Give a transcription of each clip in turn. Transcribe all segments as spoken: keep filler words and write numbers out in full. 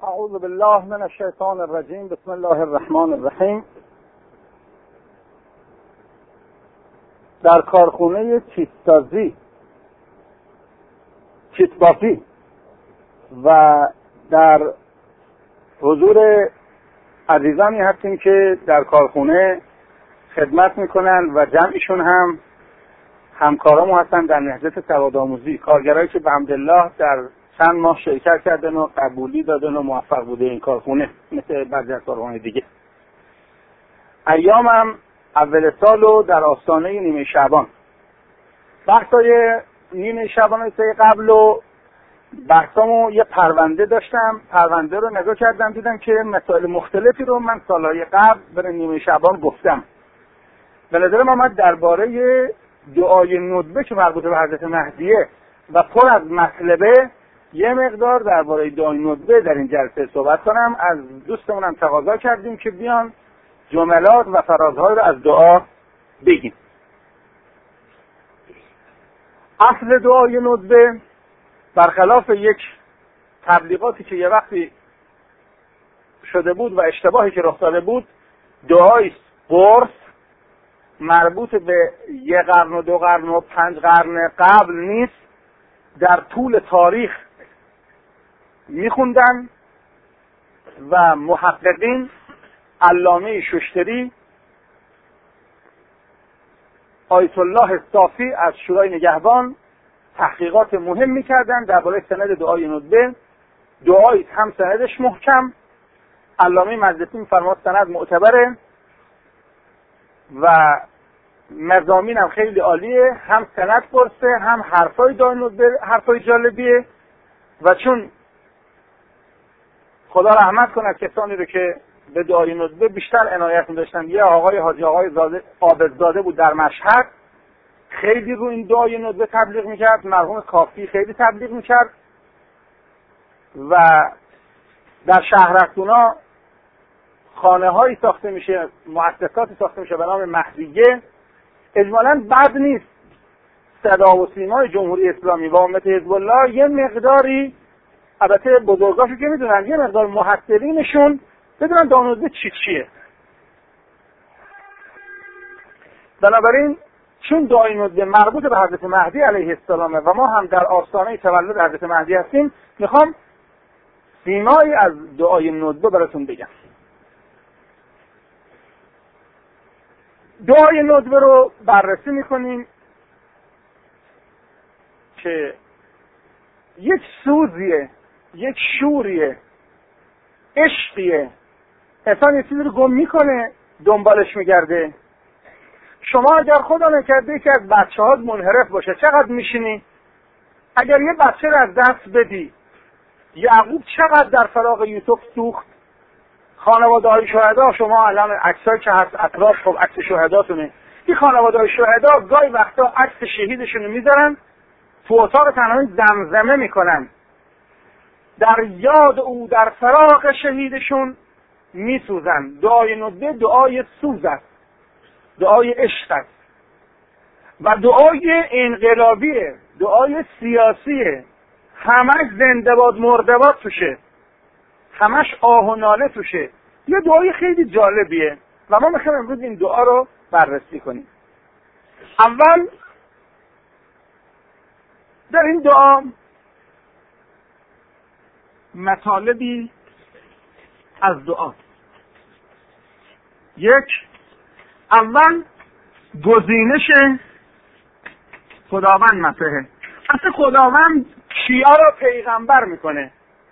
اعوذ بالله من الشیطان الرجیم. بسم الله الرحمن الرحیم. در کارخونه چیتسازی چیتبافی و در حضور عزیزانی هستیم که در کارخونه خدمت میکنن و جمعشون هم همکارامو هستن در نهضت سوادآموزی، کارگرایی که به حمدالله در چند ماه شرکت کردن و قبولی دادن و موفق بوده این کارخونه، مثل بعضی از کارخونه دیگه. ایامم اول سال و در آستانه نیمه شعبان، بحثای نیمه شعبان سه قبل و بحثامو یه پرونده داشتم، پرونده رو نگاه کردم دیدم که مسائل مختلفی رو من سالهای قبل برای نیمه شعبان گفتم. به نظرم آمد درباره دعای ندبه که مربوط به حضرت مهدیه و پر از مطلبه یه مقدار درباره دعای ندبه در این جلسه صحبت کنم. از دوستمونم تقاضا کردیم که بیان جملات و فرازهای رو از دعا بگیم. اصل دعای ندبه برخلاف یک تبلیغاتی که یه وقتی شده بود و اشتباهی که رخ داده بود، دعای قرص مربوط به یه قرن و دو قرن و پنج قرن قبل نیست. در طول تاریخ میخوندن و محققین، علامه ششتری، آیت الله صافی از شورای نگهبان تحقیقات مهم میکردن درباره سند دعای ندبه. دعایی هم سندش محکم، علامه مجلسی میفرماد سند معتبره و مضامین هم خیلی عالیه، هم سند قرصه، هم حرفای دعای ندبه حرفای جالبیه. و چون خدا رحمت کند کسانی رو که به دعای ندبه بیشتر عنایت می‌داشتن، یه آقای حاجی آقای زاده عابدزاده بود در مشهد، خیلی رو این دعای ندبه تبلیغ میکرد. مرحوم کافی خیلی تبلیغ میکرد و در شهرستونا خانه هایی ساخته میشه، مؤسساتی ساخته میشه به نام مهدیه. اجمالاً بد نیست. صدا و سیمای جمهوری اسلامی و امت حزب الله یه مقداری، البته بزرگاشو که میدونن، یه مقدار محصلینشون بدونن دعای ندبه چی چیه. بنابراین چون دعای ندبه مربوط به حضرت مهدی علیه السلام و ما هم در آستانه تولد حضرت مهدی هستیم، میخوام سیمایی از دعای ندبه براتون بگم. دعای ندبه رو بررسی میکنیم که یک سوزیه، یک شوریه، عشقیه. انسان یه چیزی رو گم میکنه، دنبالش میگرده. شما اگر خدا نکرده یکی از بچه ها منحرف باشه، چقدر میشینی؟ اگر یه بچه رو از دست بدی، یعقوب چقدر در فراغ یوسف سوخت. خانواده های شهدا، شما الان عکسایی که هست اطراف، خب عکس شهداتونه. این خانواده های شهدا گاهی وقتا عکس شهیدشون رو میذارن تو اتاق تنهایی زمزمه میکنن، در یاد او در فراغ شهیدشون میسوزن. دعای ندبه دعای سوز است، دعای عشق است و دعای انقلابیه، دعای سیاسیه. همش زنده باد مرده باد توشه، همش آه و ناله توشه. یه دعای خیلی جالبیه و ما میخوایم امروز این دعا رو بررسی کنیم. اول در این دعا مطالبی از دعا. یک، اول گزینش خداوند مطرحه. اصلا خداوند کیا رو پیغمبر میکنه؟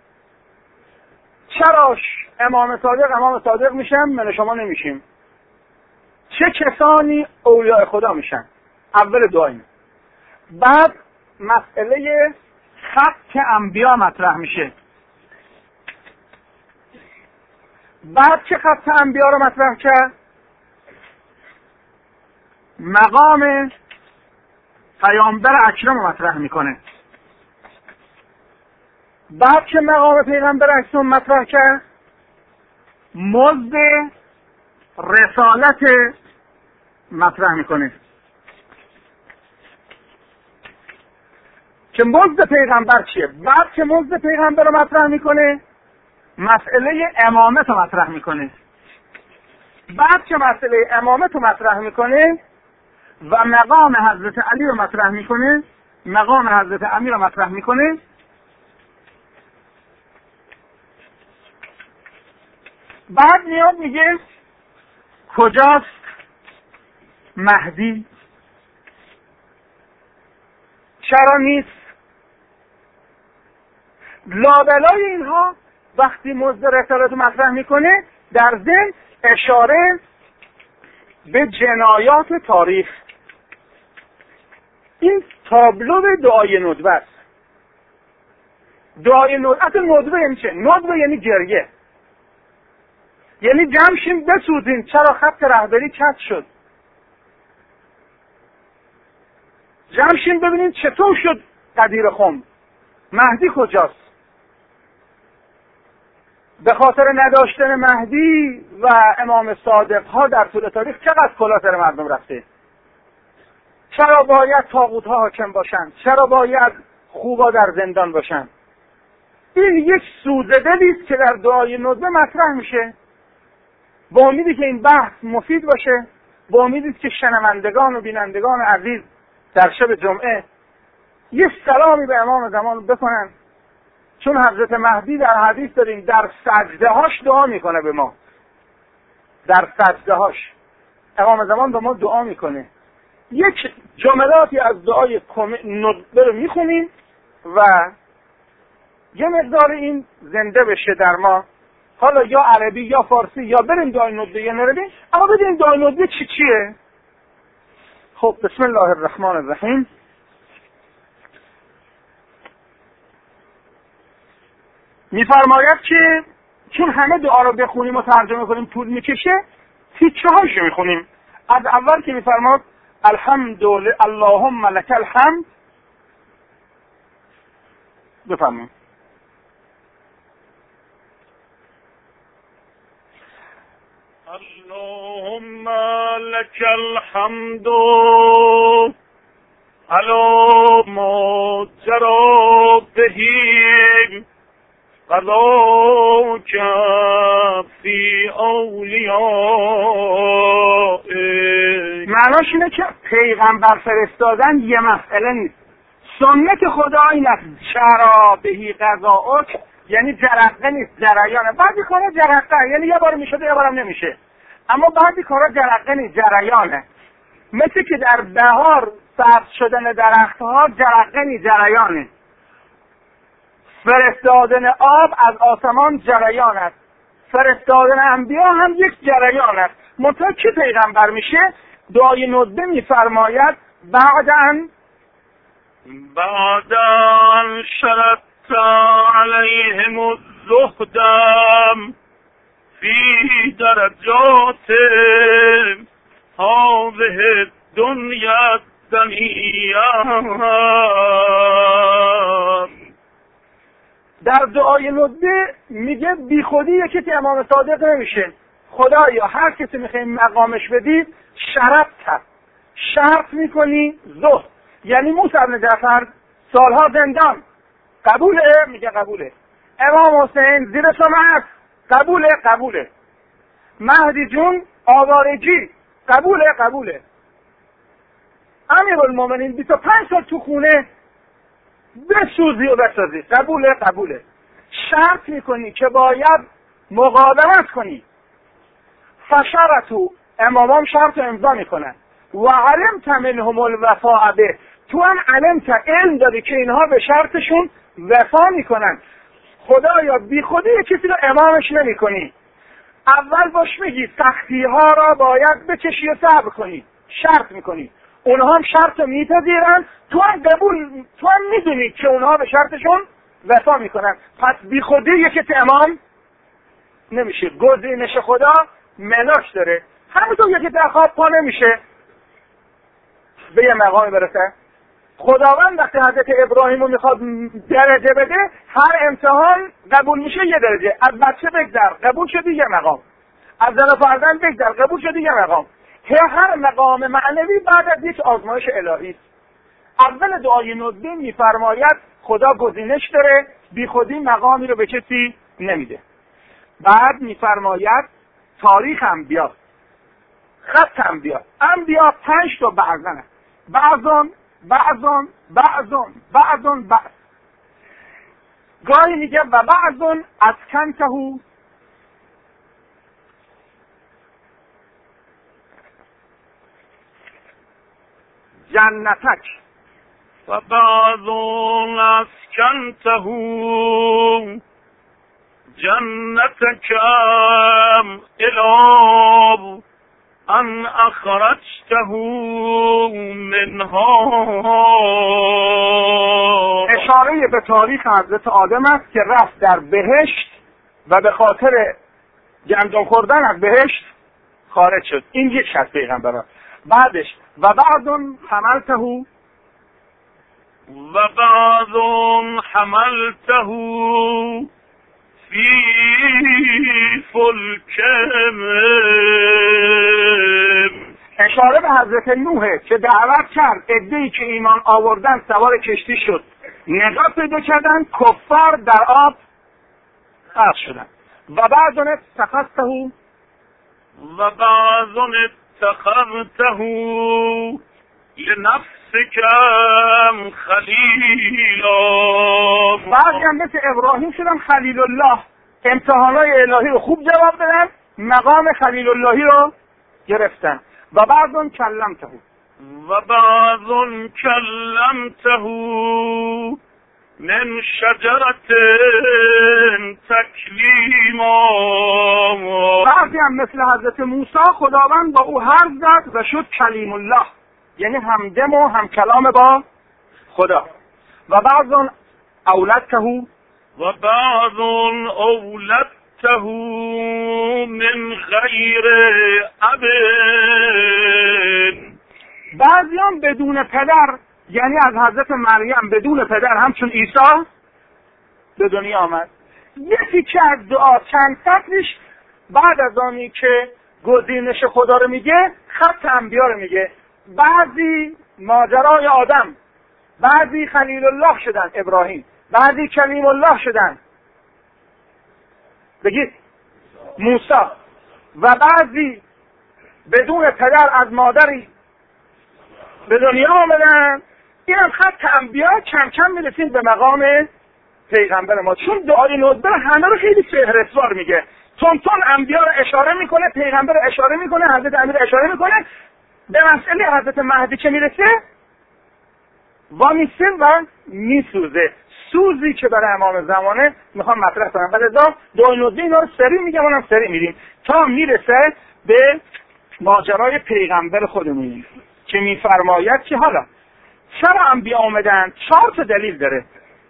چراش امام صادق امام صادق میشن، من شما نمیشیم؟ چه کسانی اولیاء خدا میشن؟ اول دعاییم. بعد مسئله خط انبیا مطرح میشه. بعد چه خط انبیا رو مطرح کرد؟ مقام پیامبر اکرم رو مطرح میکنه. بعد که مقام پیغمبر اکرم مطرح کرد، مزد رسالت مطرح میکنه که مزد پیغمبر چیه. بعد که مزد پیغمبر رو مطرح میکنه، مسئله امامت رو مطرح میکنه. بعد که مسئله امامت رو مطرح میکنه و مقام حضرت علی رو مطرح میکنه، مقام حضرت امیر رو مطرح میکنه، بعد میاد میگه کجاست مهدی، چرا نیست. لابلای اینها وقتی مصدر رسالت رو مطرح میکنه در ضمن اشاره به جنایات تاریخ. این تابلو دعای ندبه است. دعای ندبه، اصلا ندبه یعنی چه؟ ندبه یعنی گریه، یعنی جمشین بسوزین چرا خط رهبری کج شد، جمشین ببینید چطور شد قدیر خم، مهدی کجاست. به خاطر نداشتن مهدی و امام صادق ها در طول تاریخ چقدر کلاه سر مردم رفته. چرا باید طاغوت ها حاکم باشن؟ چرا باید خوبا در زندان باشن؟ این یک سوزه دلی است که در دعای ندبه مطرح میشه، با امیدی که این بحث مفید باشه، با امیدی که شنوندگان و بینندگان عزیز در شب جمعه یه سلامی به امام زمان بکنن، چون حضرت مهدی در حدیث داریم در سجده هاش دعا میکنه به ما. در سجده هاش امام زمان به ما دعا میکنه. یک جملاتی از دعای ندبه رو میخونیم و یه مقدار این زنده بشه در ما، حالا یا عربی یا فارسی، یا بریم دعای ندبه یا نربیم، اما بدیم دعای ندبه چی چیه. خب بسم الله الرحمن الرحیم. میفرماید که چون همه دعا رو بخونیم و ترجمه کنیم طول میکشه، تیکه هاشو میخونیم. از اول که میفرماید الحمد لله اللهم لك الحمد، بفرمایید. اللهم لك الحمد على ما جرى به قضاك في اولیائک. معناش اینه که پیغمبر فرستادن یه مسئله نیست. سنت خدا این است چرا بهی قضاءک، یعنی جرقه نیست، جریانه. بعضی کارا جرقه یعنی یه بار میشه یه بارم نمیشه، اما بعضی کارا جرقه نیست، جریانه. مثل که در بهار سبز شدن درختها جرقه نیست، جریانه. فرستادن آب از آسمان جریان است، فرستادن انبیا هم یک جریان است. منتها که پیغمبر میشه دعای ندبه میفرماید بعداً بعداً شرط عليهم الزهدم في درجات هذه الدنيا الدنيا. در دعای ندبه میگه بی خودی یکی که امام صادق نمیشه. خدایا هر کسی میخوای مقامش بدی شرط کرد، شرط میکنی زهد، یعنی موسی بن جعفر سالها زندان، قبوله؟ میگه قبوله. امام حسین زیر سمعت، قبوله؟ قبوله. مهدی جون آوارگی، قبوله؟ قبوله. امیرالمومنین بیست و پنج سال تو خونه بسوزی و بسازی، قبوله؟ قبوله. شرط میکنی که باید مقاومت کنی. فشرطو، امامام شرط رو امضا میکنن. و علمت منهم الوفاء به، تو هم علمت علم داری که اینها به شرطشون وفا میکنن. خدایا بی خودی کسی رو امامش نمی کنی. اول باش میگی سختی ها را باید بکشی و صبر کنی، شرط میکنی، اونها هم شرط رو میپذیرن، تو هم قبول، تو هم میدونی که اونها به شرطشون وفا میکنن. پس بی خودی یکی امام نمیشه. گزینش خدا ملاش داره. همونطور یکی در خواب پا نمیشه به یه مقامی برسه. خداوند وقتی حضرت ابراهیم رو میخواد درجه بده، هر امتحان قبول میشه یه درجه. از بچه بگذر، قبول شدی یه مقام. از زن و فرزند بگذر، قبول شدی یه مقام. هر مقام معنوی بعد از یک آزمایش الهی است. اول دعای ندبه میفرماید خدا گزینش داره، بی خودی مقامی رو به کسی نمیده. بعد میفرماید تاریخ انبیا، خط انبیا. انبیا پنج تا بعضن هست، بعضون بعضون بعضون بعضون بعض. گاهی میگه و بعضون از کنتهو جنتک و بعضون از کنتهو جنتک الاب ان اخرجته منها. اشاره به تاریخ حضرت آدم است که رفت در بهشت و به خاطر گندم خوردن از بهشت خارج شد. این یک از پیغمبران. بعدش و بعضون حملته و بعضون حملته فی فلک. اشاره به حضرت نوح که دعوت کرد، عده‌ای که ایمان آوردن سوار کشتی شد، نجات پیدا کردن، کفار در آب غرق شدن. و بعضون اتخذته و بعضون اتخذته لنفسک خلیلا. بعضی هم مثل ابراهیم شدن خلیل الله، امتحانای الهی رو خوب جواب دادن، مقام خلیل اللهی رو گرفتن. و بعضون کلمته و بعضون کلمته من شجرت تکلیما. بعضی هم مثل حضرت موسی خداوند با او حرف زد و شد کلیم الله، یعنی همدم و هم کلام با خدا. و بعضون اولدته و بعضون اولدته من غیر اب. بعضی هم بدون پدر، یعنی از حضرت مریم بدون پدر همچون عیسی به دنیا آمد. یکی که از دعا چند سطرش بعد از آنی که گزینش خدا رو میگه خط انبیا رو میگه. بعضی ماجرای آدم، بعضی خلیل الله شدن ابراهیم، بعضی کلیم الله شدن بگید موسی، و بعضی بدون پدر از مادری به دنیا آمدن. این هم خط انبیا. کم کم میرسیم به مقام پیغمبر ما، چون دعای ندبه همه رو خیلی فهرستوار میگه. تون تون انبیا رو اشاره میکنه، پیغمبر رو اشاره میکنه، حضرت امیر رو اشاره میکنه. به مسئله حضرت مهدی که میرسه با میسه و میسوزه. سوزی که برای امام زمانه میخوام مطرح کنم. بعد ازا دعای ندبه اینا رو سری میگم، اونم سری میریم تا میرسه به ماجرای پیغمبر خودمون که میفرماید که حالا چرا انبیا آمدن؟ چهار تا دلیل داره.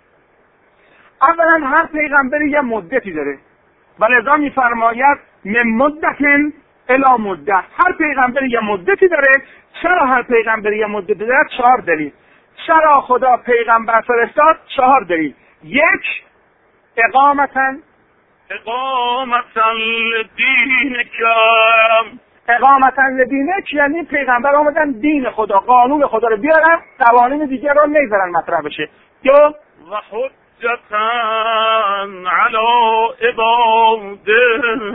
اولا هر پیغمبری یه مدتی داره و لذا میفرماید من مدتن الی مدت. هر پیغمبری یه مدتی داره. چرا هر پیغمبری یه مدتی داره؟ چهار دلیل. چرا خدا پیغمبر فرستاد؟ چهار دلیل. یک، اقامتا اقامتا لدینک. اقامتا لدینک یعنی پیغمبر آمدن دین خدا، قانون خدا رو بیارن، قوانین دیگر رو نمیذارن مطرح بشه. دو، و حجتا علی عبادهم.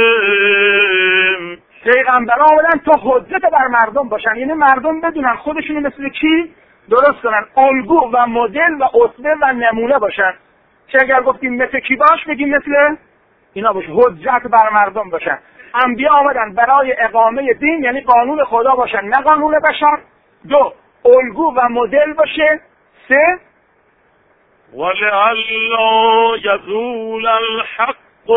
پیغمبر آمدن تا حجت بر مردم باشن، یعنی مردم بدونن خودشونو مثل کی درست کنن، الگو و مدل و اسوه و نمونه باشن. چه اگر گفتیم مثل کی باش، بگیم مثل اینا باشه، حجت بر مردم باشن. انبیا آمدن برای اقامه دین، یعنی قانون خدا باشن نه قانون بشر. دو، الگو و مدل باشه. سه، ولعل یزول الحق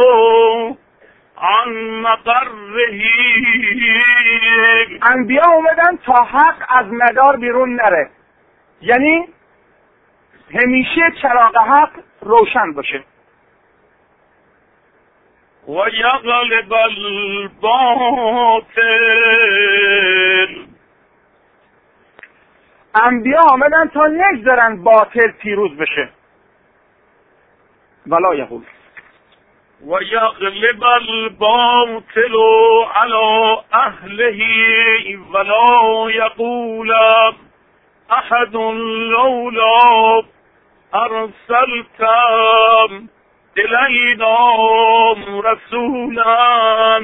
عن مقره. انبیا آمدن تا حق از مدار بیرون نره، یعنی همیشه چراغ حق روشن باشه. و یغلب الباطل. انبیا آمدن تا نگذارن باطل پیروز بشه. ولا یقول و یغلب الباطل علی اهله ولا یقول احد لولا ارسلت الینا رسولا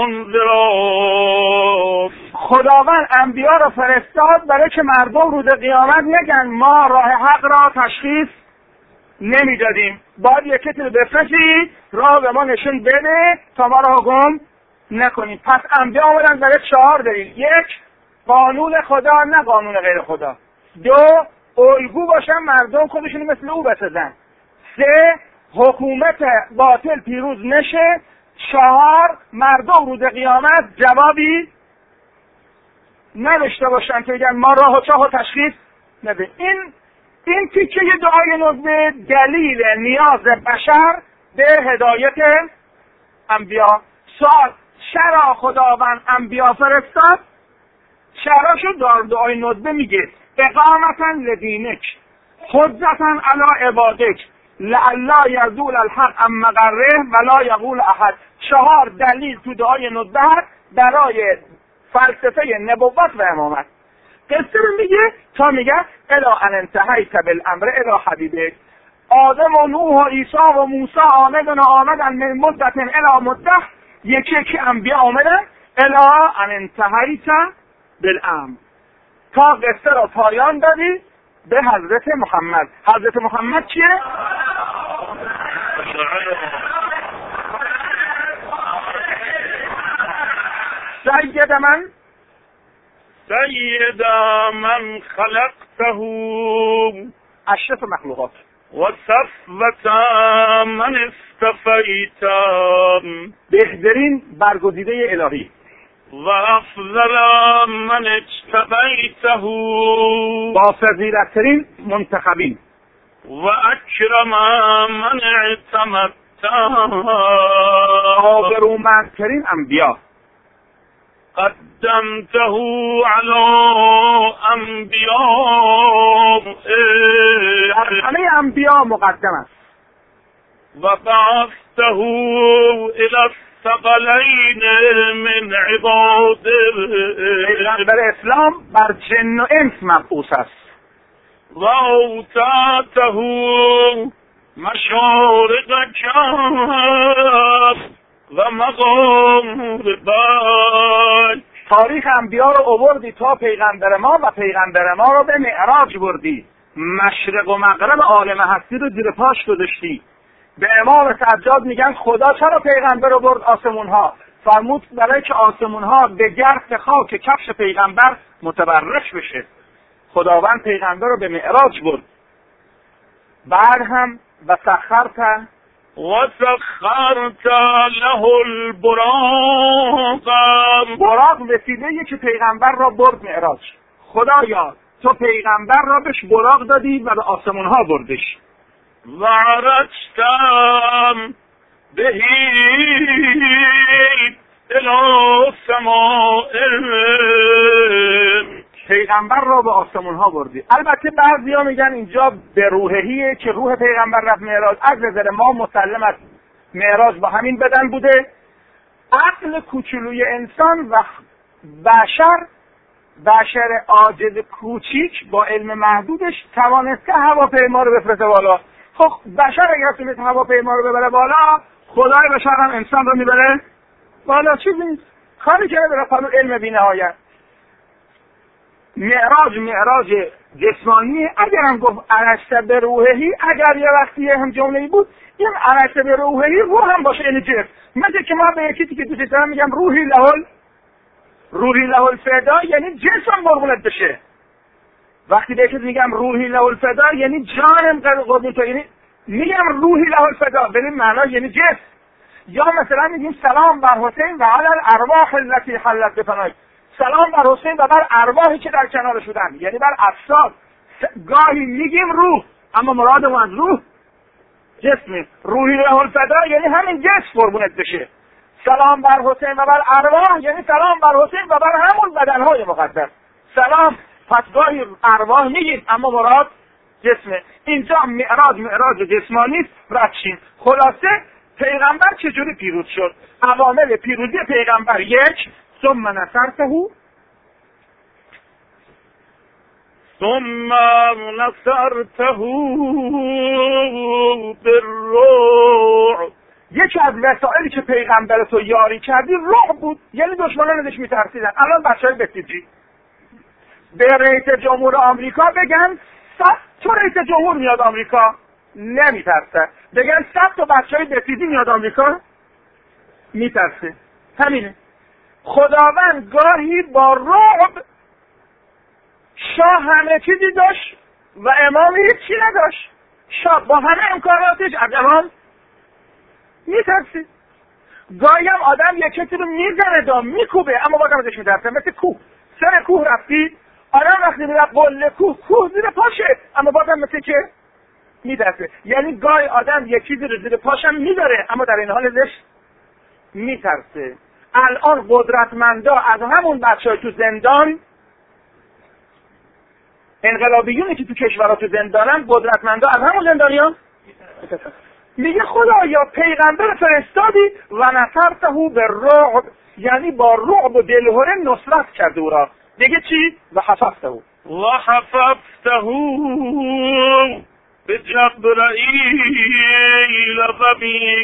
منذرا. خداوند انبیا را فرستاد برای که مردم روز قیامت نگن ما راه حق را تشخیص نمیدادیم، باید یک کسی رو بفرستی راه به ما نشون بده تا ما را گم نکنیم. پس انبیا آمدن برای چهار دلیل: یک، قانون خدا نه قانون غیر خدا. دو، الگو باشن مردم خودشون مثل او بسازن. سه، حکومت باطل پیروز نشه. چهار، مردم روز قیامت جوابی نداشته باشن که بگن ما راه و چاه و تشخیص نده. این این تیکه دعای ندبه دلیل نیاز بشر به هدایت انبیا. سوال: چرا خداوند انبیا فرستاد؟ چراشو دار دعای ندبه میگه: اقامتا لدینک، حجتا علی عبادک، لعلا یزول الحق عن مقره ولا یقول احد. چهار دلیل تو دعای ندبه برای فلسفه نبوت و امامت. قصه رو میگه تا میگه الا ان انتهیت بالامر الی حبیبک. آدم و نوح و عیسی و موسی آمدن و آمدن من مدت الی مدت، یکی یکی انبیا آمدن الا ان انتهیت بالامر، تا قصه را پایان دادی به حضرت محمد. حضرت محمد چیه؟ سید من سید من خلقته اشرف مخلوقات و صفوت من استفیت، بهترین برگزیده الهی. و افضل من اجتبیته، با فضیلت‌ترین منتخبین. و اکرم من اعتمدته، آبرومندترین انبیا. قدمته علی انبیاء، همه انبیا مقدم است. و بعثته الى الثقلین من عباده، پیغمبر اسلام بر جن و انس مبعوث است. و اوتاته مشارق کف و مغارب. تاریخ انبیا رو آوردی تا پیغمبر ما و پیغمبر ما رو به معراج بردی. مشرق و مغرب عالم هستی رو زیر پاش گذاشتی. به امام سجاد میگن خدا چرا پیغمبر رو برد آسمون ها؟ فرمود برای که آسمون ها به گرد خاک کفش پیغمبر متبرک بشه. خداوند پیغمبر رو به معراج برد. بعد هم و سخرت و سخرت له البراق، براق وسیله‌ای که پیغمبر را برد معراج. خدایا تو پیغمبر را بهش براق دادی و به آسمون ها بردش. و عرجتم بهی الی سماء، پیغمبر را به آسمون ها بردی. البته بعضیا میگن اینجا به روحهیه که روح پیغمبر رفت معراج. از نظر ما مسلم است معراج با همین بدن بوده. عقل کوچولوی انسان و بشر بشر عاجز کوچیک با علم محدودش توانسته هواپیما رو بفرسته بالا. خب بشر اگر تونست هواپیما رو ببره بالا، خدای بشر هم انسان رو میبره بالا. چیزی نیست، کاری که نداره، قانون علم بی‌نهایت. معراج معراج جسمانی. اگر هم گفت عرشت به روحهی، اگر یه وقتی هم جمله‌ای بود این عرشت به روحهی روح هم باشه، یعنی جسم. مثل که ما به یکی که دوست دارم میگم روحی لهل روحی لهل فدا، یعنی جسم قربونت بشه. وقتی به یکی میگم روحی لهل فدا یعنی جانم قربونت، یعنی میگم روحی لهل فدا به این معنا یعنی جسم. یا مثلا میگیم سلام بر حسین و علی الارواح التي حلت بفنای، سلام بر حسین و بر ارواحی که در کنار شدن، یعنی بر اجساد. گاهی میگیم روح اما مرادمون از روح جسم. روحی له الفدا یعنی همین جسم قربونت بشه. سلام بر حسین و بر ارواح یعنی سلام بر حسین و بر همون بدنهای مقدس. سلام پس گاهی ارواح میگیم اما مراد جسمه. اینجا معراج معراج جسمانی است. رچین خلاصه پیغمبر چجوری پیروز شد؟ عوامل پیروزی پیغمبر: یک، ثم نصرته ثم نصرته بالروع، یکی از وسایلی که پیغمبر تو یاری کردی رعب بود، یعنی دشمنان ازش میترسیدن. الان بچهای بسیجی به رئیس جمهور آمریکا بگن صد تا رئیس جمهور میاد آمریکا، نمیترسه. بگن صد تا بچهای بسیجی میاد آمریکا، میترسه. همینه. خداوند گاهی با رعب، شاه همه چیزی داشت و امام هیچی نداشت. شاه با همه امکاناتش از امام میترسید. گاهی هم آدم یک کسی رو میزنه دام میکوبه اما بازم ازش میترسه. مثل کوه، سر کوه رفتی، آدم وقتی میره قله کوه، کوه زیر پاشه اما بازم مثل که میترسه. یعنی گاهی آدم یک چیزی رو زیر پاشم میداره اما در این حال ازش میترسه. الان قدرتمندا از همون بچهای تو زندان، انقلابیونی که تو کشورها تو زندانن، قدرتمندا از همون زندانیان میگه خدایا پیغمبر فرستادی و نصرته به رعب، یعنی با رعب و دلهره نصرت کرده او را. دیگه چی؟ و حفظته و حفظته به جبرائیل و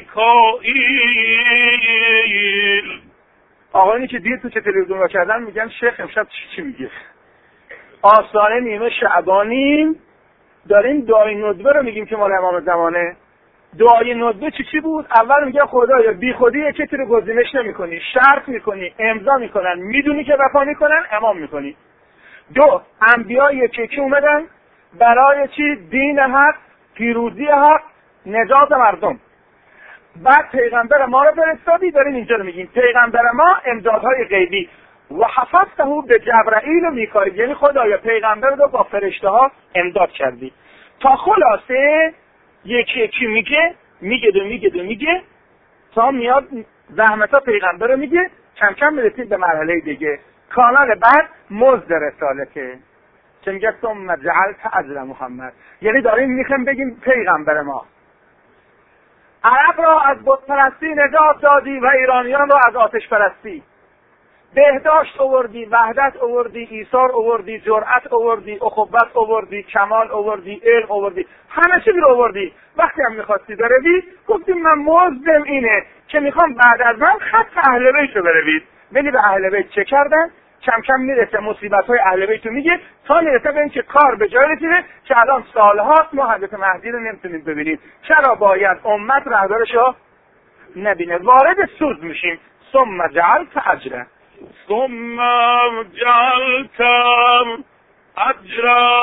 میکائیل. آقایونی که دیر تو چه تلویزیون را کردن میگن شیخ امشب چی چی میگه؟ آستانه نیمه شعبانیم داریم دعای ندبه رو میگیم که مال امام زمانه. دعای ندبه چی چی بود؟ اول میگه خدایا بی خودی یک کسی رو گزینش نمی‌کنی، شرط می‌کنی، امضا می‌کنن، میدونی که وفا می‌کنن، امام می‌کنی. دو، انبیا یکی یکی اومدن برای چی؟ دین حق، پیروزی حق، نجات مردم. بعد پیغمبر ما رو فرستادی، داریم اینجا رو میگیم پیغمبر ما امدادهای غیبی. و حفظته به جبرائیل و میکائیل، یعنی خدایا پیغمبر رو با فرشته ها امداد کردی. تا خلاصه یکی یکی میگه میگه دو میگه دو میگه تا میاد زحمتا پیغمبر رو میگه، کم کم میرسید به مرحله دیگه. کانال بعد مزد رسالته که میگه ثم جعلت اجر محمد، یعنی داریم میخوایم بگیم پیغمبر ما عرب را از بت پرستی نجات دادی و ایرانیان را از آتش پرستی. بهداشت آوردی، وحدت آوردی، ایثار آوردی، جرأت آوردی، اخوت آوردی، کمال آوردی، علم آوردی، همه چیز رو آوردی. وقتی هم میخواستی بروی گفتی من مزدم اینه که میخوام بعد از من خط اهل بیت رو بروید. ولی به اهل بیت چه کردن؟ کم کم میرسه مصیبت های اهل بیت رو میگه تا میرسه به این که کار به جای رسیده که الان سالهاست ما حضرت مهدی رو نمیتونیم ببینیم. چرا باید امت رهبرش رو نبینه؟ وارد سوز میشیم. ثم جعلت اجره ثم جعلت اجر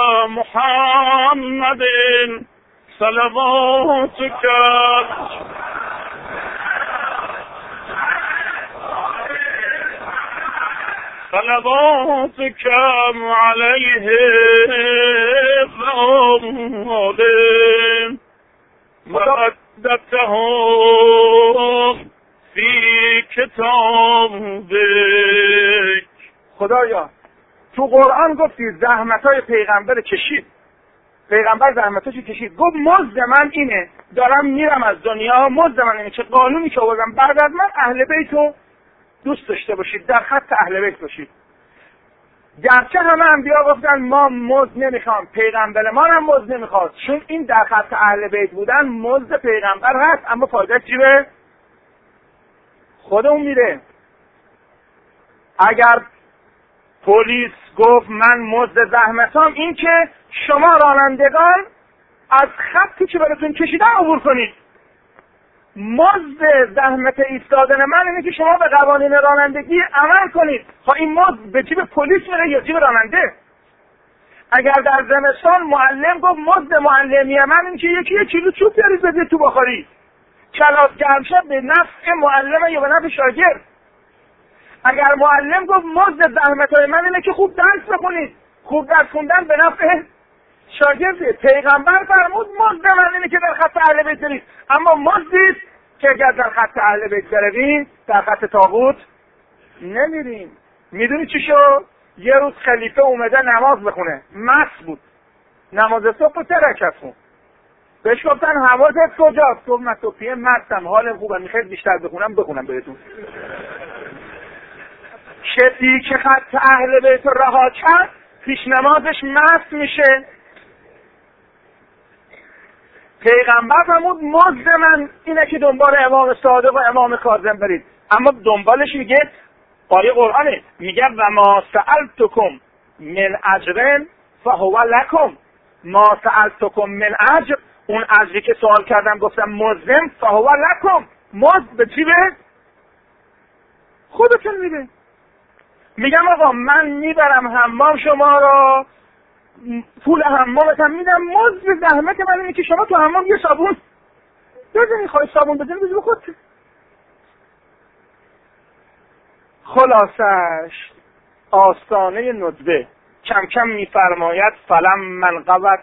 محمد صلواتك صلواتك عليه وآله مودته فی کتابک. خدایا تو قرآن گفتی زحمتای پیغمبر کشید، پیغمبر زحمتاشو کشید، گفت مزد من اینه، دارم میرم از دنیا، مزد من اینه که قانونی که آوردم بعد از من اهل بیتو دوست داشته باشید، در خط اهل بیت باشید. گرچه همه انبیا گفتن ما مزد نمیخوام، پیغمبر ما هم مزد نمیخواد، چون این در خط اهل بیت بودن مزد پیغمبر هست اما فایده چی به خودمون میره. اگر پلیس گفت من مزد زحمتام این که شما رانندگان از خطی که براتون کشیدن عبور کنید، مزد زحمت ایستادن من اینه که شما به قوانین رانندگی عمل کنید. خب این مزد به جیب پلیس میره یا جیب راننده؟ اگر در زمستان معلم گفت مزد معلمی من اینه که یکی یک کیلو چوب بریز بده تو بخاری، کلاس گرم شد به نفع معلم یا به نفع شاگرد. اگر معلم گفت مزد زحمت‌های من اینه که خوب درس بخونید، خوب درس خوندن به نفع شاگرد. پیغمبر فرمود مزد من اینه که در خط اهل بیت برید، اما مزدی که اگر در خط اهل بیت برویم در خط طاغوت نمیریم. میدونی چی شد؟ یه روز خلیفه اومده نماز بخونه، مست بود، نماز صبح سه رکعت خوند. بهش گفتن حواست کجاست؟ گفت من صبحیه مستم، حالم خوبه، میخواید بیشتر بخونم بخونم بهتون. کسی که خط اهل بیت رها کرد پیش نمازش مست میشه. پیغمبر فرمود مزد من اینه که دنبال امام صادق و امام کاظم برید، اما دنبالش میگه آیه قرآنه، میگه و ما سألتکم من اجر فهو لکم، ما سألتکم من اجر، اون اجری که سوال کردم گفتم مزدم، فهو لکم، مزد به چی به؟ خودتون میده. میگم آقا من میبرم حمام شما را، پول حمامتم میدم، مزد زحمت من اینه که شما تو حمام یه صابون بزنی، خواهی صابون بزنی بزنی خودت. خلاصش آستانه ندبه کم کم میفرماید فلم من قوت،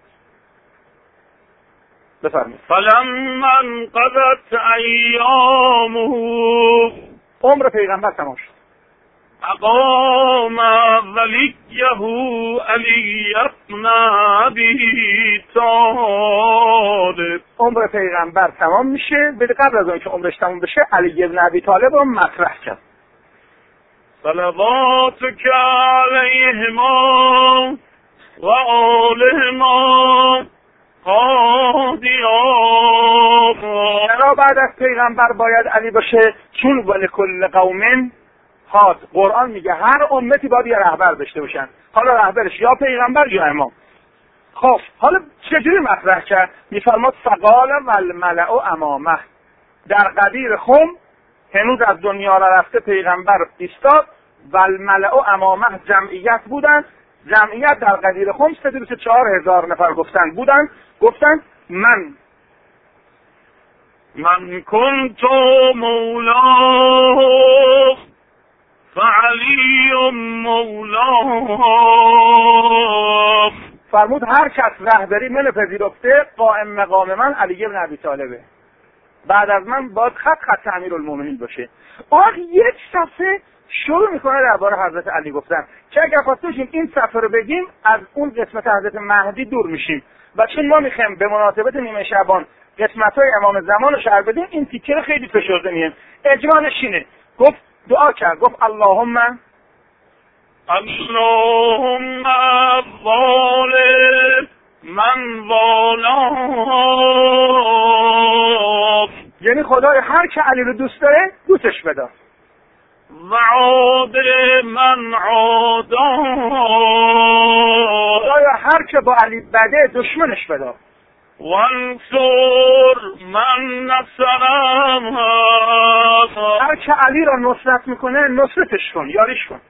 بفرمایید فلم من قضت ایامه، عمر پیغمبر تمام شد، اقام ولیه علی ابن ابی طالب، عمر پیغمبر تمام میشه، به قبل از اون که عمرش تمام بشه علی ابن ابی طالب رو مطرح کرد. صلواتک علیهما و آلهما هادیان. چرا بعد از پیغمبر باید علی باشه؟ چون ولکل قوم هاد، قرآن میگه هر امتی باید یه رهبر داشته باشن، حالا رهبرش یا پیغمبر یا امام. خب حالا چجوری مطرح کرد؟ میفرماد فقال والملأ امامه، در قدیر خم هنوز از دنیا رفته پیغمبر ایستاد، والملأ امامه جمعیت بودن، جمعیت در قدیر خم صد و بیست و چهار هزار نفر گفتن بودن، گفتن من من کنت مولاه فعلی مولاه، فرمود هر کس رهبری من پذیرفته قائم مقام من علی بن ابی طالبه، بعد از من باید خط خط امیرالمومنین باشه. آخ یک صفحه شروع میکنه درباره حضرت علی گفتن که اگر خواستیم این صفحه رو بگیم از اون قسمت حضرت مهدی دور میشیم، و چون ما میخوایم به مناسبت نیمه شعبان قسمت‌های امام زمان رو شرح بدیم این تیکه خیلی فشرده میه. اجمالش اینه، گفت دعا کرد، گفت اللهم اللهم والد من والاه، یعنی خدای هر که علی رو دوست داره دوستش بده، و عاد من عاداه، خدایا هر که با علی بده دشمنش بده، وانصر من نصرم، هر که علی را نصرت میکنه نصرتش کن، یاریش کن،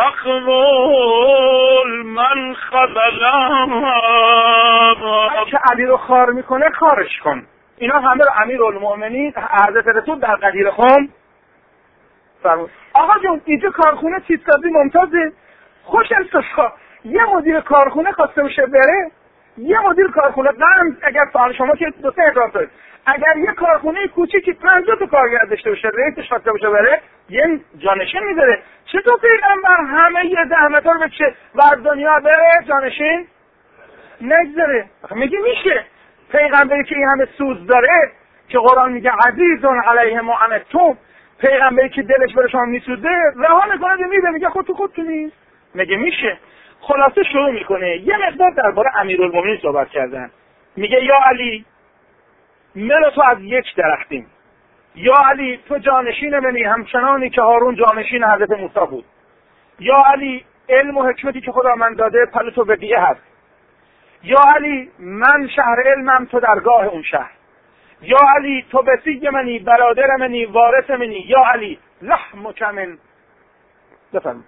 وخذل من خذلم، هر که علی رو خار میکنه خارش کن. اینا همه رو امیرالمومنین حضرت رسول در قدیر خم فرمود. آقا جون اینجا کارخونه چیزسازی ممتازه، خوش انتخاب، یه مدیر کارخونه خواسته باشه بره، یه مدیر کارخونه قند اگر سال شما که دو سه هزار تا، اگر یه کارخونه کوچیکی پنجاه تا کارگر داشته باشه رئیسش خواسته باشه بره یه جانشین میذاره، چطور پیغمبر همه یه زحمت‌ها رو بکشه و از دنیا بره جانشین نگذاره؟ میگه میشه پیغمبری که این همه سوز داره که قرآن میگه عزیزون علیه ما عنتم، پیغمبری که دلش برای شما میسوزه رها میکنه میده، میگه خود تو خود تو نیست، میگه میشه. خلاصه شروع میکنه یه مقدار درباره امیرالمومنین صحبت کردن، میگه یا علی من و تو از یک درختیم، یا علی تو جانشین منی همچنانی که هارون جانشین حضرت موسی بود، یا علی علم و حکمتی که خدا من داده پل تو بدیه هست، یا علی من شهر علمم تو درگاه اون شهر، یا علی تو بسیج منی برادر منی وارث منی، یا علی لحمک من، بفرم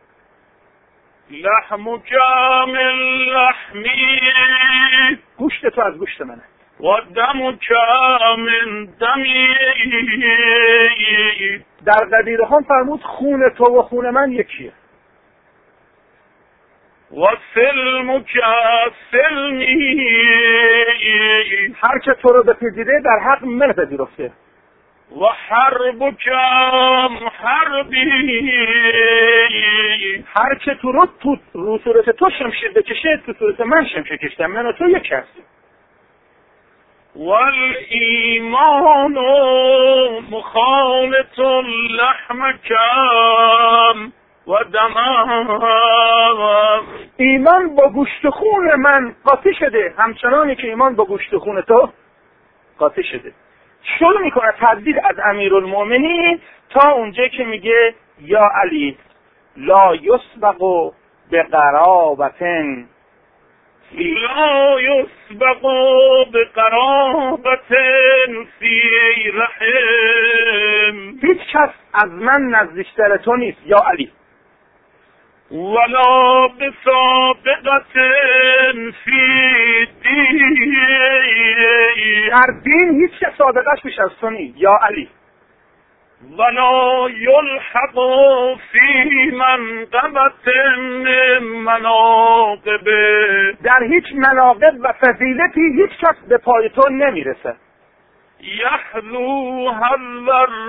لحمک من لحمی، گوشت تو از گوشت منه، و دمک من دمی، در قدیر خان فرمود خون تو و خون من یکیه، و سلمک سلمی، هر که تو رو بپذیره در حق من پذیرفته، و حربک حربی، هر که تو رو تو رو صورت تو شمشیر بکشه تو صورت من شمشیر کشتم، من و تو یک هستیم. والایمان مخالط لحمکم و دمم. ایمان با گوشت و خون من قاطی شده، همچنانی که ایمان با گوشت و خون تو قاطی شده. شروع میکنه تردید از امیرالمؤمنین تا اونجا که میگه یا علی لا یسبق بقرابتن، لا یسبق بقرابتن فی رحم. هیچ کس از من نزدیکتر تو نیست یا علی. ولا بسابقة فی دین، در دین هیچ که سابقش بیش از تو نیست یا علی. ولا یلحق فی منقبة مناقب، در هیچ مناقب و فضیلتی هیچ کس به پای تو نمیرسه. یحلو حل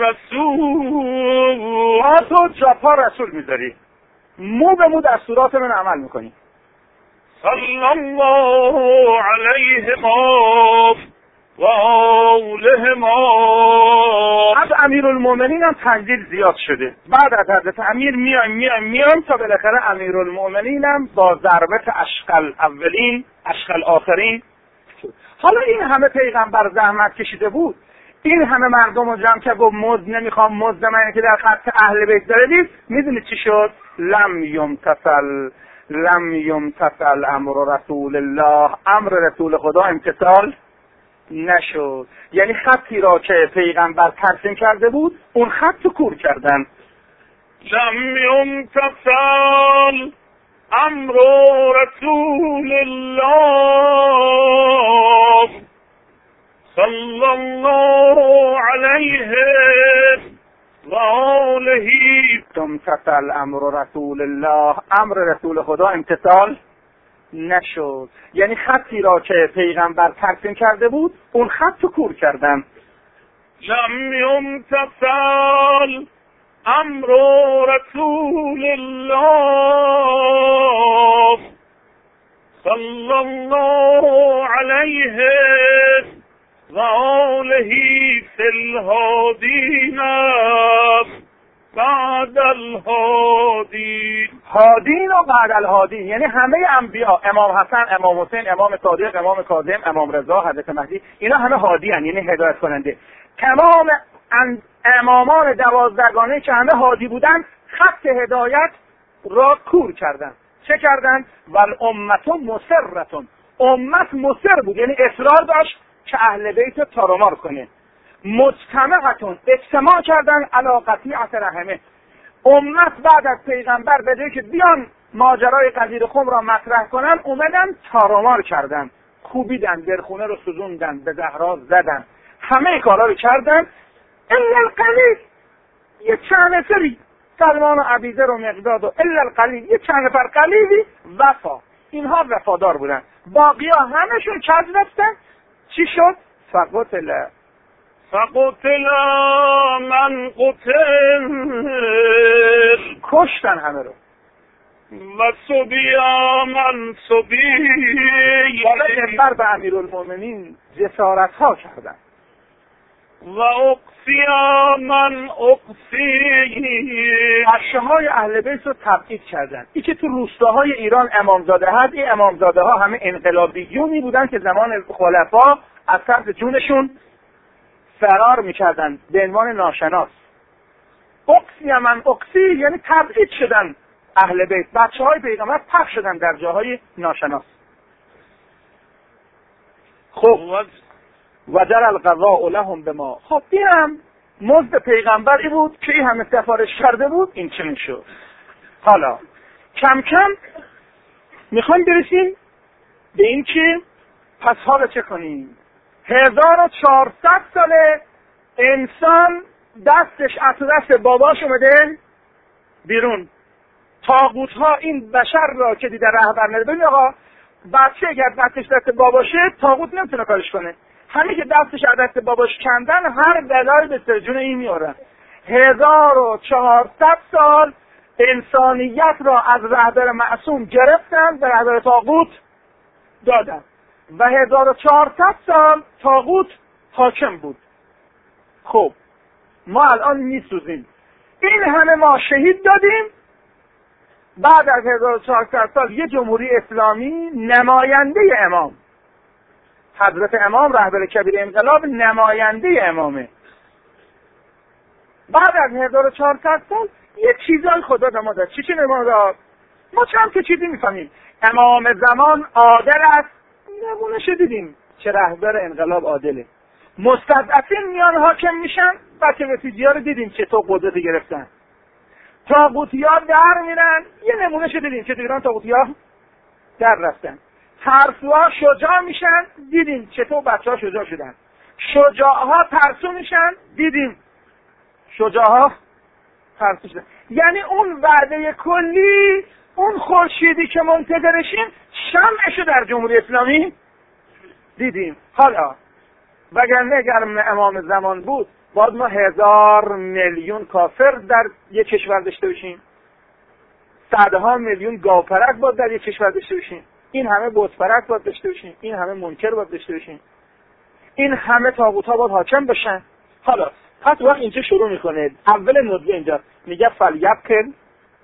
الرسول، ما تو جاپا رسول میذاری، مو به مو دستورات من عمل میکنی. صلی الله علیه ما و آله ما. از امیرالمؤمنین هم تنزیل زیاد شده. بعد از حضرت امیر میایم میایم میایم تا بالاخره امیرالمؤمنین هم با ضربت اشقل اولین اشقل آخرین. حالا این همه پیغمبر زحمت کشیده بود، این همه مردم رو جمع که گفت مزد نمیخوام، مزد من که در خط اهل بیت داره دید. میدونید چی شد؟ لم یمتثل لم یمتثل امر رسول الله، امر رسول خدا امتثال نشد. یعنی خطی را که پیغمبر ترسیم کرده بود اون خط رو کور کردن. لم یمتثل امر رسول الله صلی الله علیه و آله. امتثل امر رسول الله، امر رسول خدا امتثال نشد. یعنی خطی را که پیغمبر ترسیم کرده بود اون خط رو کور کردن. لم یمتثل امر رسول الله صلی الله علیه و آله فی الهادین بعد الهادین. هادین و بعد الهادین یعنی همه انبیا، امام حسن، امام حسین، امام صادق، امام کاظم، امام رضا، حضرت مهدی، اینا همه هادی هن، یعنی هدایت کننده. تمام امامان دوازدگانه که همه هادی بودن خط هدایت را کور کردن. چه کردن؟ ول امت مسرتون، امت مصر بود یعنی اصرار داشت که اهل بیت تارمار کنه. مجتمعتون، اجتماع کردن علی قطیعت رحمه. امت بعد از پیغمبر به جای که بیان ماجرای قدیر خم را مطرح کنن اومدن تارمار کردن، کوبیدن، درخونه رو سوزوندن، به زهرا زدن، همه کارا رو کردن. الا القلیل، یه چند نفری، سلمان و عبیده و مقداد و الا القلیل، یه چند نفر قلیلی وفا، اینها وفادار بودن، باقی ها همشون کج رفتن. چی شد؟ فقتل فقتل من قتل، کشتن همه رو. و سبی من سبی، حالا دلبر به امیرالمؤمنین جسارت ها کردن. و اقصی من اقصی، بچه های اهل بیت رو تبعید کردن. این که تو روستاهای ایران امامزاده هست، این امامزاده ها همه انقلابیونی بودن که زمان خلفا از سمت جونشون فرار میکردن به عنوان ناشناس. اقصی من اقصی یعنی تبعید شدن اهل بیت، بچه های پیغمبر پخش شدن در جاهای ناشناس. خب و در القضاء لهم بما، خب این هم مزد پیغمبری بود که این همه سفارش کرده بود، این چنین شد. حالا کم کم میخوایم برسیم به این که پس حالا چه کنیم؟ هزار و چهارصد ساله انسان دستش از دست باباش اومده بیرون. طاغوت ها این بشر را که دیده رهبر نده. ببین آقا، بچه اگر دستش دست باباشه طاغوت نمیتونه کارش کنه. همین که دستش از دست باباش کندن هر بلایی به سر جون این میارن. هزار و چهارصد سال انسانیت را از رهبر معصوم گرفتن به رهبر طاغوت دادن و هزار و چهارصد سال طاغوت حاکم بود. خب ما الان میسوزیم. این همه ما شهید دادیم، بعد از هزار و چهارصد سال یه جمهوری اسلامی نماینده امام، حضرت امام رهبر کبیر انقلاب نماینده امامه. بعد از هزار و چهارصد سال یه چیزای خدا به ما داد. چی چی ما داد؟ ما چند تا چیزی میفهمیم. امام زمان عادل است، نمونه‌شو دیدیم چه رهبر انقلاب عادله. مستضعفین میان حاکم میشن، بچه بسیجی‌ها رو دیدیم چطور قدرت گرفتن. طاغوتی‌ها در میرن، یه نمونه‌شو دیدیم چه ایران طاغوتی‌ها در رفتن. ترسوها شجاع میشن، دیدیم چطور بچه‌ها شجاع شدن. شجاعها ترسو میشن، دیدیم شجاعها ترسو شدن. یعنی اون وعده کلی، اون خورشیدی که منتظرشیم، شمعشو در جمهوری اسلامی دیدیم. حالا وگرنه اگر امام زمان بود باید ما هزار میلیون کافر در یک کشور داشته باشیم، صدها میلیون گاوپرک باید در یک کشور داشته باشیم، این همه بتپرک باید داشته باشیم، این همه منکر باید داشته باشیم، این همه طاغوت‌ها باید حاکم بشن. حالا پس وقت اینجا شروع میکنه، اول ندوه اینجا میگه فلیبکل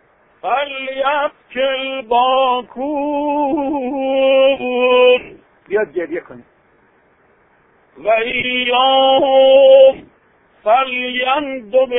فلیبکل باکون، بیاد گریه کنه. و ایام فلیندب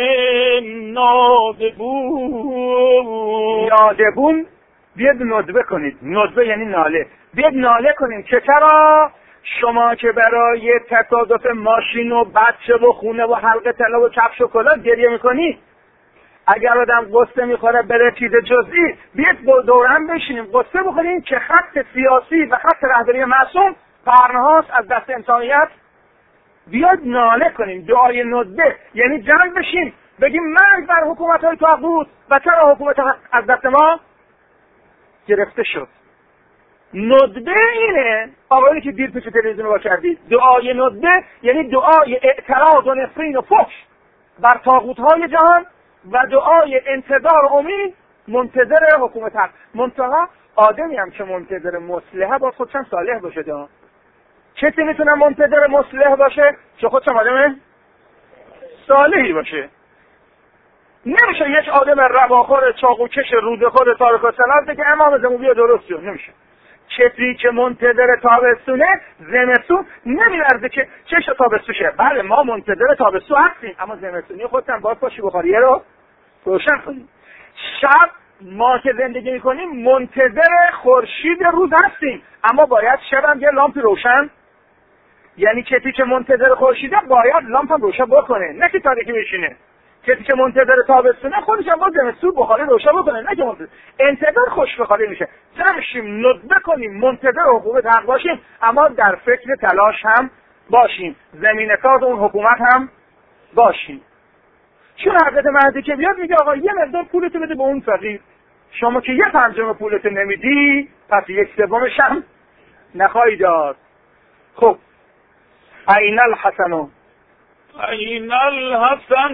نادبون، نادبون بیاد ندبه کنید. ندبه یعنی ناله. بیاد ناله کنید که چرا شما که برای تصادف ماشین و بچه و خونه و حلقه طلا و کفش و کلاه گریه میکنی؟ اگر آدم قصه میخوره بره چیز جزئی، بیاد دورم بشینیم قصه بخوریم که خط سیاسی و خط رهبری معصوم پرنهاست از دست انسانیت. بیاد ناله کنیم. دعای ندبه یعنی جنگ بشیم، بگیم مرگ بر حکومت های طاغوت و چرا حکومت از دست ما گرفته شد. ندبه اینه آقایی که دیر پیش تلویزیون رو کردید. دعای ندبه یعنی دعای اعتراض و نفرین و فحش بر طاغوت های جهان و دعای انتظار و امید منتظر حکومت هست. منتها آدمی هم که منتظر مصلحه باید خودشم صالح باشه. دا کسی میتونه منتظر مصلح باشه که خودشم آدم صالحی باشه. نمیشه یک آدم رواخور چاقوکش رودخور تارک الصلاه بگه امام زمان بیا درست شد. نمیشه. کسی که منتظر تابستونه زمستون نمیلرزه که چش تابستوشه. بله ما منتظر تابستون هستیم، اما زمستونی خودتم باید پاشی بخاریه رو روشن کنیم. شب ما که زندگی میکنیم منتظر خورشید روز هستیم، اما باید شبم یه لامپ روشن. یعنی کسی که منتظر خورشیده باید لامپ هم روشن بکنه، نه که تاریکی بشینه. کسی که منتظر تابستونه خودش هم با زمستون بخاری روشن بکنه، نه که منتظر انتظار خوش بخاری میشه. جمعشیم ندبه کنیم، منتظر حکومت حق باشیم، اما در فکر تلاش هم باشیم، زمین ساز اون حکومت هم باشیم. چون حضرت مهدی که بیاد میگه آقا یه مقدار پولتو بده به اون فقیر. شما که یه پنجم پولتو نمیدی پس یک سومش هم نخواهی داد. خب این الحسن این الحسن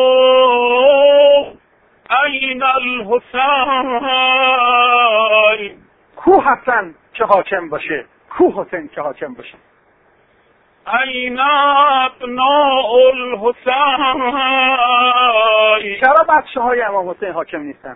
این الحسین، کو حسن که حاکم باشه، کو حسین که حاکم باشه. این ابناء الحسین، چرا بچه های امام حسین حاکم نیستن؟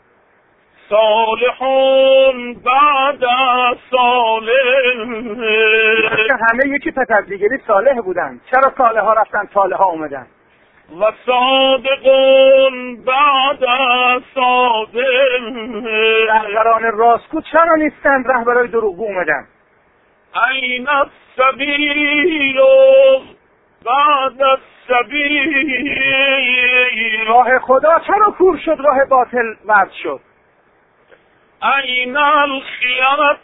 صالحون بعد صالح، همه یکی پس از دیگری صالح بودن، چرا صالح ها رفتن صالح ها اومدن؟ و صادقون بعد صادق، رهبران راستگو چرا نیستن، رهبرای دروغگو اومدن؟ این السبیل بعد السبیل، راه خدا چرا کور شد، راه باطل ورد شد؟ این الخیرة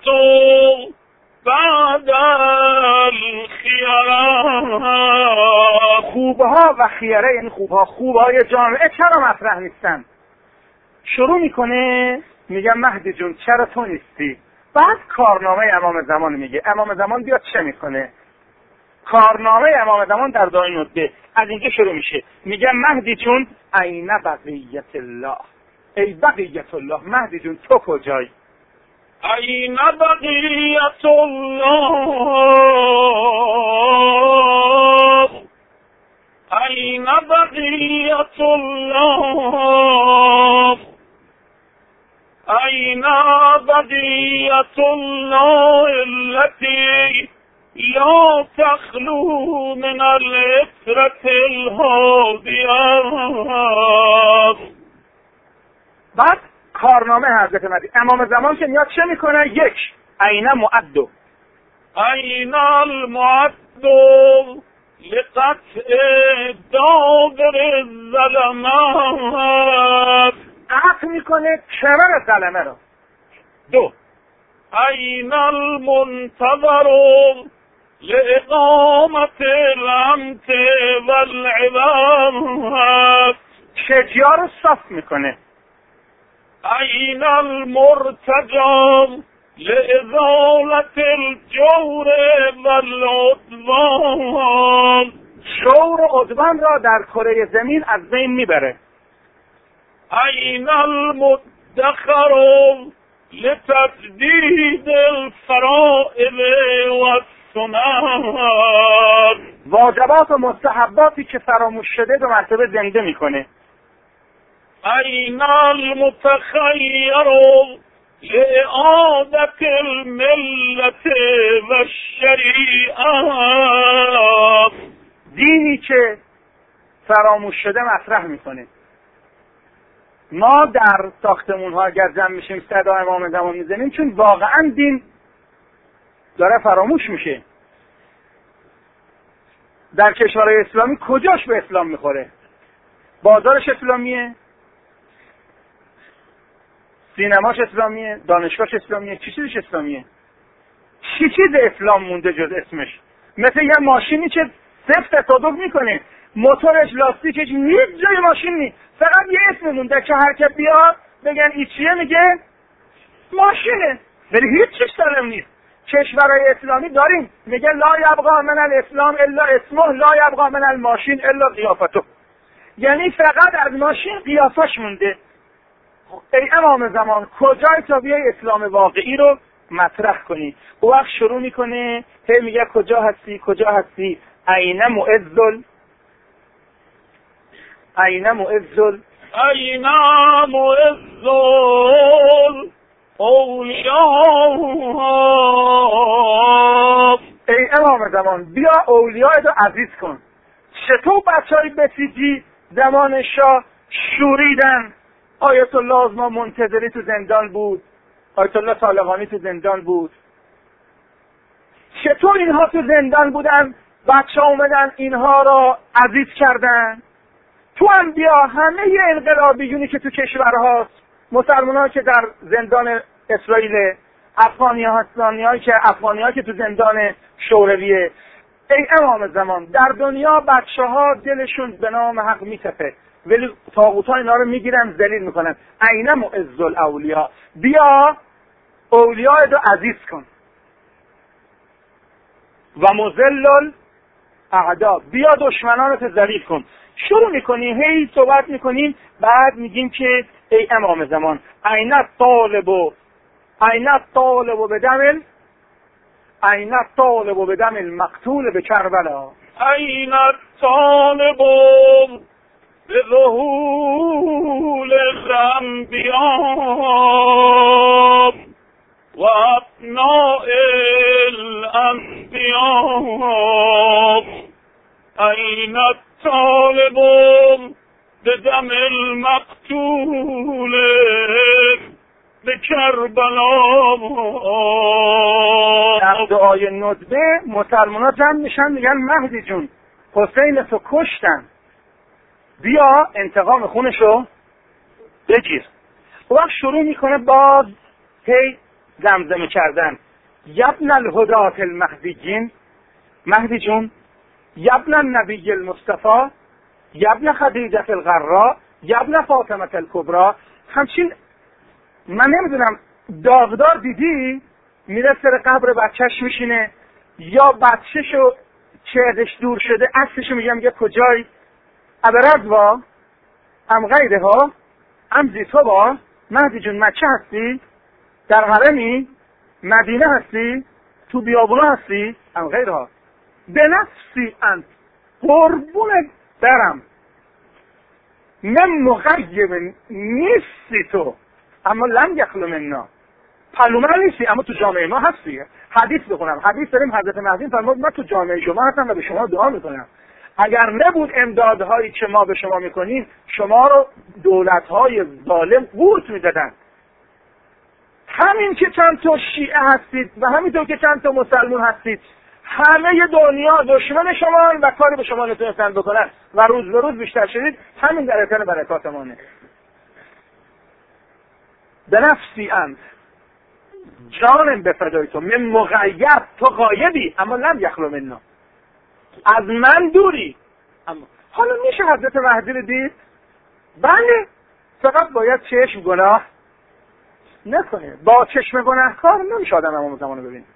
بعد الخیرة، خوبها و خیره یعنی خوبها، خوبهای جامعه چرا مطرح نیستن؟ شروع میکنه میگم مهدی جون چرا تو نیستی؟ بعد کارنامه امام زمان میگه. امام زمان بیاد چه میکنه؟ کارنامه امام زمان در دعای ندبه از اینجا شروع میشه. میگم مهدی جون این بقیت الله، ای بقیت الله، مهدی جون تو کجایی؟ این بقیت الله، این بقیت الله، سنة الله التي لا تخلو من العطرة الهادیات. بعد کارنامه حضرت مهدی امام زمان که میاد چه میکنه؟ یک، عین معد، عین المعد لقطع دابر الظلمات، قطع میکنه کمر ظلمه رو. دو، عین المنتظر لإقامة الامت والعباد، شجیا رو صاف میکنه. عین المرتجى لإزالة الجور والعدوان، جور و عدوان را در کره زمین از بین میبره. عین المدخر لتجدید الفرائض والسنن، واجبات و مستحباتی که فراموش شده به مرتبه زنده میکنه. عین المتخیر لإعادة الملة والشریعة، دینی که فراموش شده مطرح میکنه. ما در ساختمون ها اگر جمع میشیم صدا امام زمان میزنیم چون واقعا دین داره فراموش میشه. در کشورهای اسلامی کجاش به اسلام میخوره؟ بازارش اسلامیه، سینماش اسلامیه، دانشگاهش اسلامیه، چی چیزش اسلامیه؟ چی چیز اسلام مونده جز اسمش؟ مثل یه ماشینی که صفر تصادف میکنه، موتورش، لاستیکش، هیچ جای ماشین نیست، فقط یه اسم مونده که حرکت بیاد بگن این چیه، میگه ماشینه، ولی هیچ چیز سالم نیست. کشورهای اسلامی داریم میگه لا یبقى من الاسلام الا اسمه، لا یبقى من الماشین الا قیافته، یعنی فقط از ماشین قیافش مونده. ای امام زمان کجای تا بیای اسلام واقعی رو مطرح کنی؟ او وقت شروع میکنه هی میگه کجا هستی کجا هستی، عین معزل، عین معزل، عین معزل اولیاء. ای امام زمان بیا اولیاء رو عزیز کن. چطور بچه های بسیجی زمان شاه شوریدن؟ آیت الله عظما منتظری تو زندان بود، آیت الله طالقانی تو زندان بود. چطور اینها تو زندان بودن؟ بچه اومدن اینها را عزیز کردن. تو هم بیا همه انقلابیونی که تو کشورهاست، مسلمان ها که در زندان اسرائیل، افغانی ها هستانی هایی که افغانی ها که تو زندان شورویه. ای امام زمان در دنیا بچه ها دلشون به نام حق میتپه ولی طاغوت ها اینا رو میگیرن ذلیل میکنن. عین معز الاولیاء، بیا اولیاء رو عزیز کن. و مذل الاعدا، بیا دشمنانت ذلیل کن. شروع میکنی هی صحبت میکنیم، بعد میگیم که ای امام زمان عین الطالب و عین الطالب و بدم عین الطالب و بدم المقتول به کربلا، عین الطالب به ظهور الانبیاء و ابناء الانبیاء، عین الطالب به دم المقتول به کربلا. در دعای ندبه مسلمان ها جمع میشن میگن مهدی جون حسین تو کشتن، بیا انتقام خونشو بگیر. و وقت شروع میکنه باز هی زمزمه کردن، یبن الهدات المهدیین، مهدی جون، یبن النبی المصطفى، یبن خدیجه الغراء، یبن فاطمه الکبرى. همچین من نمیدونم داغدار دیدی میره سر قبر بچهش میشینه یا بچهشو چهرش دور شده عکسشو میگه میگه کجای ابرز با ام غیره ها ام زیتو با مهدی جون مکه هستی؟ در حرمی؟ مدینه هستی؟ تو بیابونا هستی؟ ام غیره ها به نفسی انت قربون برم من مغیب نیستی تو، اما لم یخلو منا، پلومن نیستی اما تو جامعه ما هستی. حدیث بخونم، حدیث داریم حضرت مهدی فرمود من تو جامعه شما هستم و به شما دعا میکنم. اگر نبود امدادهایی که ما به شما میکنیم شما رو دولت‌های ظالم قورت میدادن. همین که چند تا شیعه هستید و همینطور که چند تا مسلمان هستید همه دنیا دشمن شما و کاری به شما نتونستن بکنن و روز به روز بیشتر شدید. همین در اثر برکاتمانه. به نفسی انت جانم به فدای تو من مغیب، تو غایبی اما لم یخلو منا، از من دوری. اما حالا میشه حضرت مهدی رو دید؟ بله، فقط باید چشم گناه نکنه. با چشم گناهکار نمیشه آدم امام زمان رو ببینه.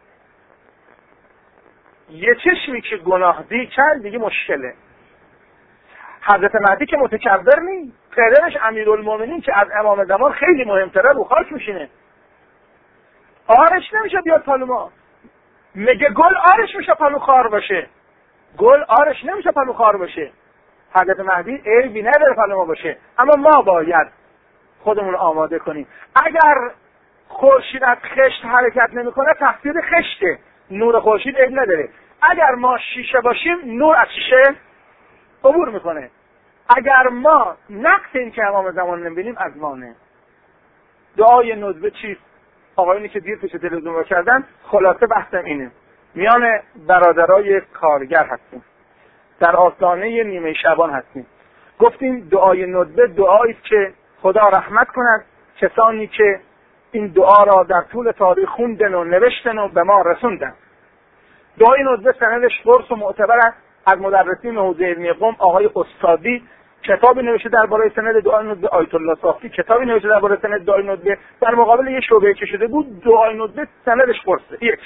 یه چشمی که گناه دی کرد دیگه مشکله. حضرت مهدی که متکبر نیست، پدرش امیرالمومنین که از امام زمان خیلی مهمتره رو خاک میشینه. آرش نمیشه بیاد پالوما. میگه گل آرش میشه پالو خار باشه، گل آرش نمیشه پالو خار باشه. حضرت مهدی عیبی نداره پالوما باشه، اما ما باید خودمون رو آماده کنیم. اگر خورشید از خشت حرکت نمیکنه تقصیر خشته، نور خورشید عیب نداره. اگر ما شیشه باشیم نور از شیشه عبور میکنه. اگر ما نقص این که امام زمان نمیبینیم از مانه. دعای ندبه چیست؟ آقایونی که دیر پیش تلویزیون رو کردن، خلاصه بحثم اینه. میان برادرای کارگر هستیم، در آستانه نیمه شعبان هستیم. گفتیم دعای ندبه دعایی است که خدا رحمت کند کسانی که این دعا را در طول تاریخ خوندن و نوشتن و به ما رسوندن. دعای ندبه سندش قرص و معتبر است. از مدرسین حوزه علمی قم آقای استادی کتابی نوشته درباره سند دعای ندبه، آیت الله صافی کتابی نوشته درباره سند دعای ندبه. در مقابل یه شعبه که شده بود دعای ندبه سندش قرصه. یک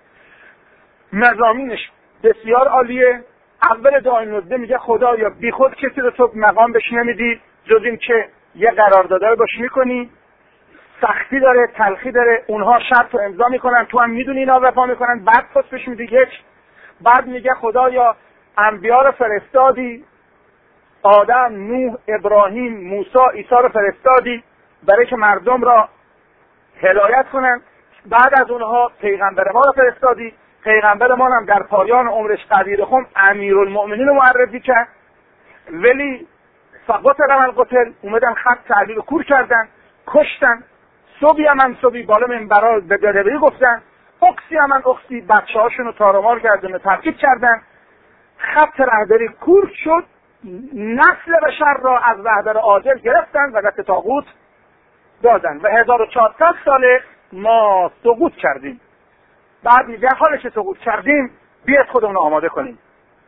مضامینش بسیار عالیه. اول دعای ندبه میگه خدایا بی خود کسی رو تو مقام بهش نمیدی جز این که یه قرارداد باش میکنی، سختی داره، تلخی داره، اونها شرط رو امضا میکنن، تو هم میدونی اینا وفا میکنن، بعد پاسش میدی. یک بعد میگه خدایا انبیا رو فرستادی، آدم، نوح، ابراهیم، موسی، عیسی رو فرستادی برای که مردم را هدایت کنن. بعد از اونها پیغمبر ما رو فرستادی، پیغمبر ما هم در پایان عمرش قدیر خم امیرالمومنین رو معرفی کرد. ولی فقط رمل قتل اومدن خط تعلیل کور کردن، کشتن. صبی من صبی بالا منبرا به دروی گفتن، اقسی من اقسی بچه هاشون رو تارمار کردن و ترکیب کردن. خط رهبری کور شد، نسل بشر را از رهبر عادل گرفتن و دست طاغوت دادن و هزار و چهارصد ساله ما سقوط کردیم. بعد میگه حالا که سقوط کردیم بیاید خودمون رو آماده کنیم.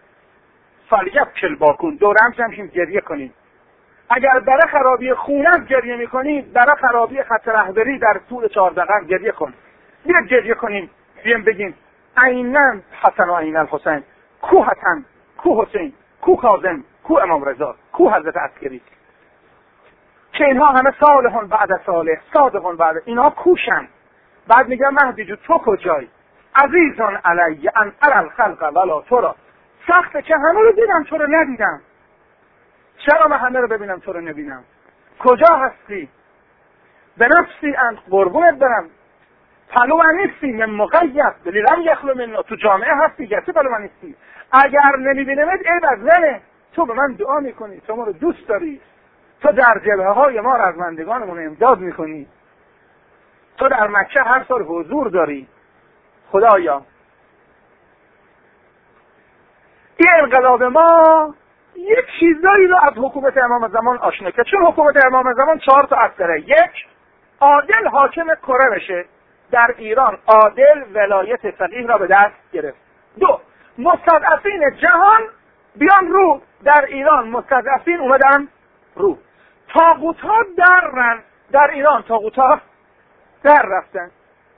فلیبکل باکون، دور هم جمعیم گریه کنیم. اگر برای خرابی خونت گریه میکنید برای خرابی خط رهبری در طول چهارده قرن گریه کن. بیاید گریه کنیم، بیایم بگیم عیناً حسن و عیناً حسین، کو حسن، کو حسین، کو کاظم، کو امام رضا، کو حضرت عسکری، که اینها همه صالحون بعد صالح، صادقون بعد، اینها کوشن. بعد میگم مهدی جو تو کجایی؟ عزیزان علی ان ارى الخلق ولا ترى، سخته که همه رو دیدم تو رو ندیدم. چرا من همه رو ببینم تو رو نبینم؟ کجا هستی؟ به نفسی انت قربونت برم، پلو من نیستی، من مقید بلی لم یخلو منا، تو جامعه هستی گرچه پلو من نیستی. اگر نمیبینمت عیب از زنه، تو به من دعا میکنی، تو ما رو دوست داری، تو در جبهه های ما رزمندگانمون امداد میکنی، تو در مکه هر سال حضور داری. خدایا این انقلاب ما یک چیزایی رو از حکومت امام زمان آشنا کرد. چون حکومت امام زمان چهار تا اصل داره. یک، عادل حاکم کره بشه. در ایران عادل ولایت فقیه را به دست گرفت. دو، مستضعفین جهان بیان رو. در ایران مستضعفین اومدن رو. طاغوت ها درن. در ایران طاغوت ها در رفتن.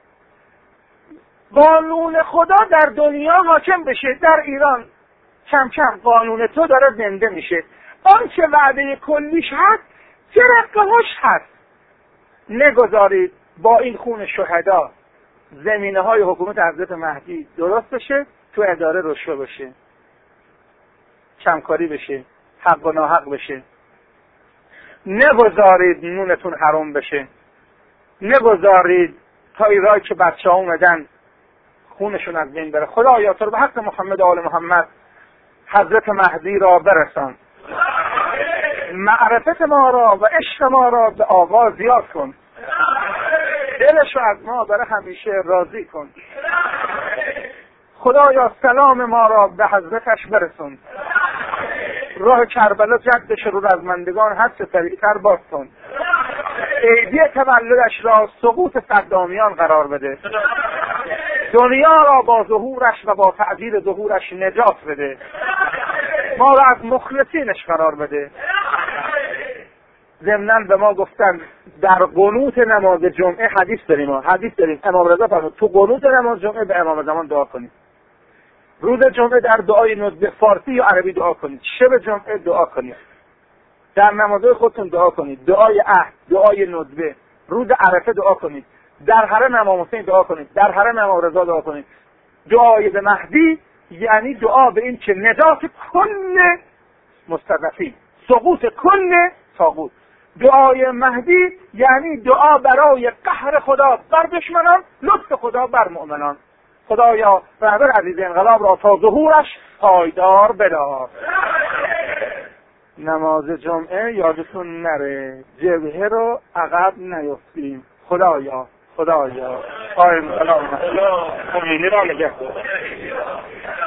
قانون خدا در دنیا حاکم بشه. در ایران کم کم قانون تو داره زنده میشه. آن که وعده کلیش هست جرقه هاش هست. نگذارید با این خون شهدا زمینه های حکومت حضرت مهدی درست بشه، تو اداره رشوه بشه، کمکاری بشه، حق و ناحق بشه. نگذارید نونتون حرام بشه. نگذارید تا ایرایی که بچه ها اومدن خونشون از بین بره. خدایا تو رو به حق محمد و آل محمد حضرت مهدی را برسان، معرفت ما را و عشق ما را به آقا زیاد کن، دلش رو از ما برای همیشه راضی کن. خدایا سلام ما را به حضرتش برسون، راه کربلا جدش رو رزمندگان هر چه سریعتر باز کن، عیدی تولدش را سقوط صدامیان قرار بده، دنیا را با ظهورش و با تعبیر ظهورش نجات بده، ما را از مخلصینش قرار بده. ضمناً به ما گفتن در قنوت نماز جمعه حدیث داریم ما حدیث داریم امام رضا فرمود تو قنوت نماز جمعه به امام زمان دعا کنید. روز جمعه در دعای ندبه فارسی یا عربی دعا کنید، شب جمعه دعا کنید، در نمازهای خودتون دعا کنید، دعای عهد، دعای ندبه، روز عرفه دعا کنید، در حرم امام حسین دعا کنید، در حرم امام رضا دعا کنید. دعای به مهدی یعنی دعا به این که نجات کل مستضعفین، سقوط کل طاغوت. دعای مهدی یعنی دعا برای قهر خدا بر دشمنان، لطف خدا بر مؤمنان. خدایا رهبر عزیز انقلاب را تا ظهورش پایدار بدار. نماز جمعه یادتون نره جبهه رو عقب نیفتیم. خدایا خدایا قائم سلام خمینی را نگه دار.